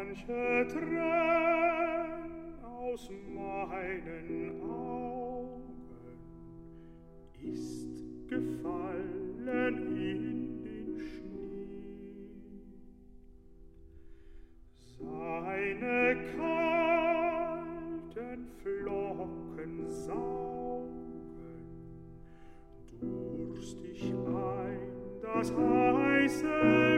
manche Tränen aus meinen Augen ist gefallen in den Schnee. Seine kalten Flocken saugen durstig ein das heiße